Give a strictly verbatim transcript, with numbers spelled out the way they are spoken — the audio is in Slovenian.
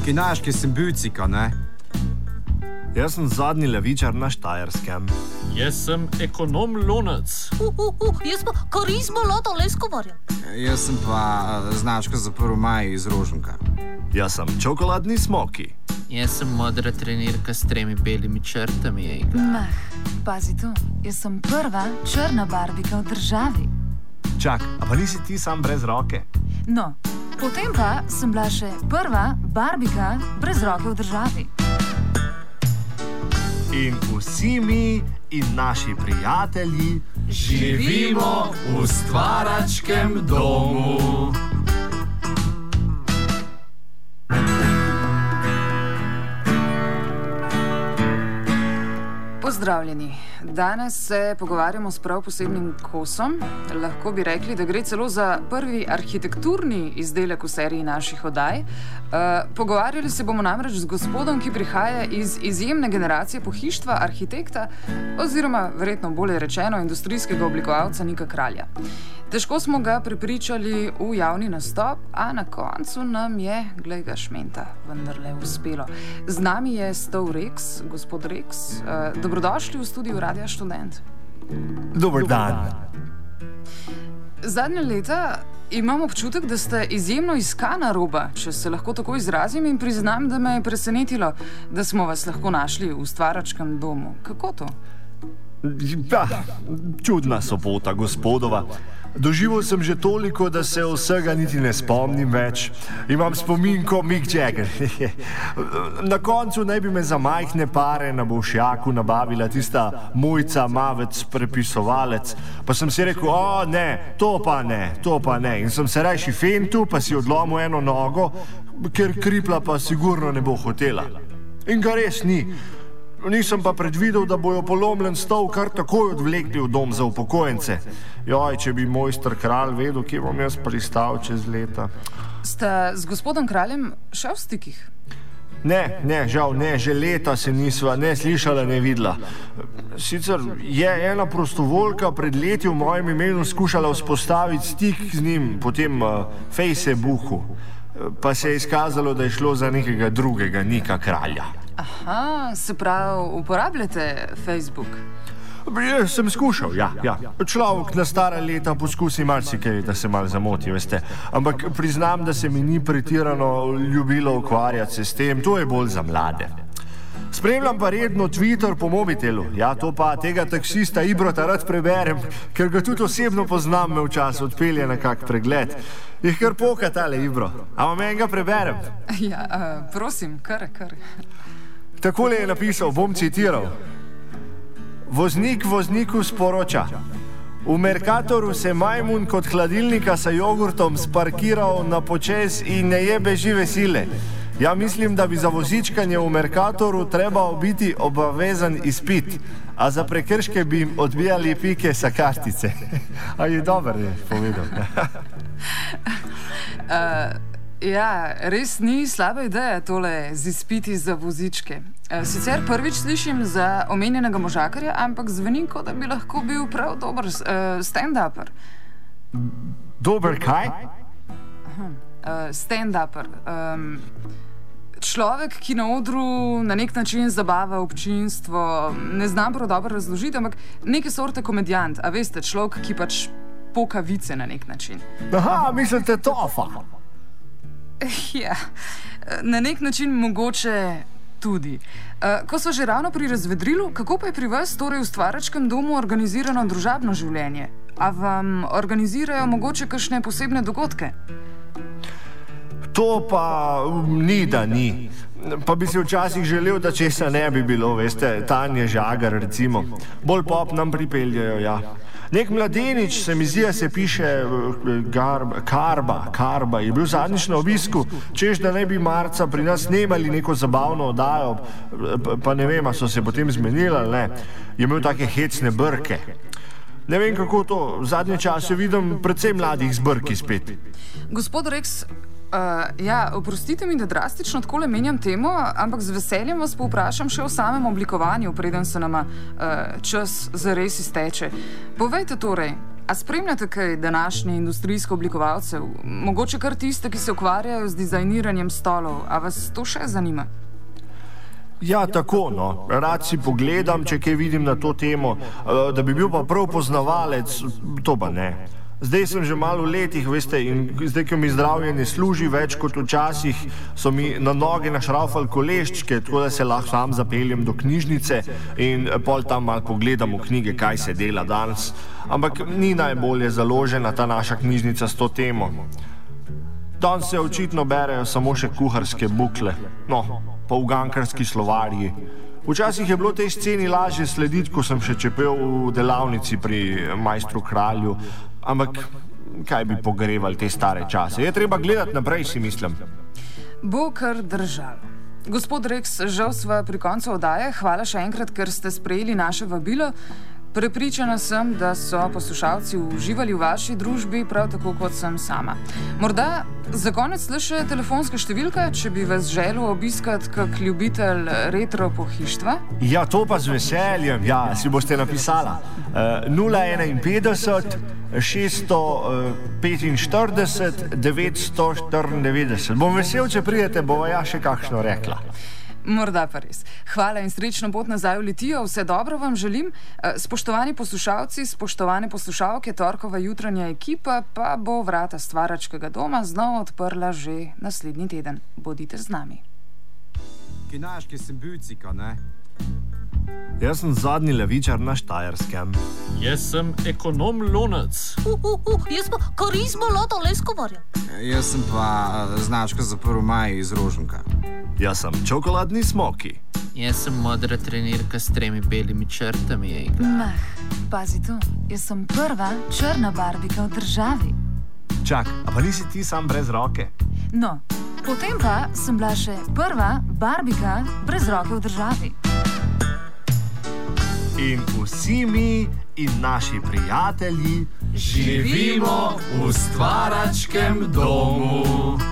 kinaški Sembücika, ne? Jaz sem zadnji levičar na Štajerskem. Jaz sem ekonom Lonec. Uh, uh, uh, jaz pa karizma Lada Leskovarja. Jaz sem pa značka za prvi maj iz Rožnka. Jaz sem čokoladni Smoki. Jaz sem modra trenirka s tremi belimi črtami. Ejga. Mah, pazi tu, jaz sem prva črna barbika v državi. Čak, a pa nisi ti sam brez roke? No, potem pa sem bila še prva barbika brez roke v državi. In vsi mi in naši prijatelji živimo v stvaračkem domu. Pozdravljeni. Danes se pogovarjamo s prav posebnim kosom. Lahko bi rekli, da gre celo za prvi arhitekturni izdelek v seriji naših oddaj. Uh, pogovarjali se bomo namreč z gospodom, ki prihaja iz izjemne generacije pohištva, arhitekta oziroma, verjetno bolje rečeno, industrijskega oblikovalca Nika Kralja. Težko smo ga prepričali v javni nastop, a na koncu nam je, glej ga šmenta, vendarle uspelo. Z nami je Stov Rex, gospod Rex. Uh, dobrodošli v studiu Radia Študent. Dober dan. Zadnja leta imam občutek, da ste izjemno iskana roba, če se lahko tako izrazim, in priznam, da me je presenetilo, da smo vas lahko našli v stvaračkem domu. Kako to? Ja, čudna sobota, gospodova. Doživel sem že toliko, da se vsega niti ne spomnim več. Imam spomin kot Mick Jagger. Na koncu naj bi me za majhne pare na Bolšjaku nabavila tista mojca, mavec, prepisovalec. Pa sem si rekel, o ne, to pa ne, to pa ne. In sem se rajši fentu, pa si odlomil eno nogo, ker kripla pa sigurno ne bo hotela. In ga res ni. Nisem pa predvidel, da bojo polomljen stol kar takoj odvlekli v dom za upokojence. Joj, če bi mojster Kralj vedel, kje bom jaz pristal čez leta. Ste z gospodom Kraljem še v stikih? Ne, ne, žal ne, že leta se nisva ne slišala, ne videla. Sicer je ena prostovoljka pred leti v mojem imenu skušala vzpostaviti stik z njim po tem uh, Facebooku. Pa se je izkazalo, da je šlo za nekega drugega Nika Kralja. Aha, se pravi, uporabljate Facebook? Ja, sem skušal, ja, ja. Človek na stara leta poskusi marsikaj, da se malo zamoti, veste. Ampak priznam, da se mi ni pretirano ljubilo ukvarjati se s tem, to je bolj za mlade. Spremljam pa redno Twitter po mobitelu. Ja, to pa tega taksista Ibrota rad preberem, ker ga tudi osebno poznam, me včasih odpelje na kak pregled. Jih kar poka tale Ibro. A vam enega preberem? Ja, uh, prosim, kar, kar. Takole je napisal, bom citiral. Voznik vozniku sporoča. V Mercatoru se majmun kot hladilnika sa jogurtom sparkiral na počez in ne jebe žive sile. Ja mislim, da bi za vozičkanje v Mercatoru trebao biti obavezan izpit, a za prekrške bi jim odbijali pike sa kartice. A je dober, je povedal. uh, ja, res ni slaba ideja tole z izpiti za vozičke. Uh, sicer prvič slišim za omenjenega možakarja, ampak zveni, kot da bi lahko bil prav dober uh, stand-upper. Dober kaj? Uh, stand-upper. Um, človek, ki na odru na nek način zabava občinstvo, ne znam prav dobro razložiti, ampak neke sorte komedijant, a veste, človek, ki pač poka vice na nek način. Aha, mislite tofa? Ja, na nek način mogoče tudi. Uh, ko so že ravno pri razvedrilu, kako pa je pri vas, torej v stvaračkem domu, organizirano družabno življenje? A vam organizirajo mogoče kakšne posebne dogodke? To pa ni, da ni. Pa bi si včasih želel, da česa ne bi bilo, veste, Tanje Žagar recimo. Bolj pop nam pripeljajo, ja. Nek mladenič, se mi zdi, se piše Garba, Karba, Karba, je bil zadnjič na obisku, češ da ne bi marca pri nas snemali neko zabavno oddajo, pa ne vem, a so se potem zmenili ali ne. Je imel take hecne brke. Ne vem, kako to, v zadnje čase vidim predvsem mladih z brki spet. Gospod Rex, Uh, ja, oprostite mi, da drastično takole menjam temo, ampak z veseljem vas povprašam še o samem oblikovanju, preden se nama uh, čas zares izteče. Povejte torej, A spremljate kaj današnje industrijske oblikovalcev? Mogoče kar tiste, ki se ukvarjajo z dizajniranjem stolov. A vas to še zanima? Ja, tako, no. Rad si pogledam, če kaj vidim na to temo, da bi bil pa prav poznavalec, to pa ne. Zdaj sem že malo v letih, veste, in zdaj, ko mi zdravje ne služi več kot včasih, so mi na noge našraufali koleščke, tako da se lahko sam zapeljem do knjižnice in pol tam malo pogledam v knjige, kaj se dela danes. Ampak ni najbolje založena ta naša knjižnica s to temo. Danes se očitno berejo samo še kuharske bukle, no, pa ugankarski slovarji. Včasih je bilo tej sceni lažje slediti, ko sem še čepel v delavnici pri majstru Kralju, ampak kaj bi pogrevali te stare čase? Je treba gledati naprej, si mislim. Bo kar držalo. Gospod Reks, žal sva pri koncu oddaje. Hvala še enkrat, ker ste sprejeli naše vabilo. Prepričana sem, da so poslušalci uživali v vaši družbi, prav tako kot sem sama. Morda za konec le še telefonska številka, če bi vas želel obiskati kak ljubitelj retro pohištva? Ja, to pa z veseljem, ja, si boste napisala. Uh, nula enainpetdeset, šeststo petinštirideset, devetsto štiriindevetdeset. Bom vesel, če pridete, bova ja še kakšno rekla. Morda pa res. Hvala in srečno pot nazaj v Litijo. Vse dobro vam želim. Spoštovani poslušalci, spoštovane poslušalke, torkova jutranja ekipa pa bo vrata Stvaračkega doma znova odprla že naslednji teden. Bodite z nami. Kinaški sem Bücika, ne? Jaz sem zadnji levičar na Štajerskem. Jaz sem ekonom Lonec. Uh, uh, uh, jaz pa Karizmo Loto Leskovarja. Jaz sem pa značka za prvi maj iz Roženka. Jaz sem čokoladni Smoki. Jaz sem modra trenirka s tremi belimi črtami, Ejga. Mah, pazi tu, jaz sem prva črna barbika v državi. Čak, a pa nisi ti sam brez roke? No, potem pa sem bila še prva barbika brez roke v državi. In vsi mi in naši prijatelji živimo v Stvaračkem domu.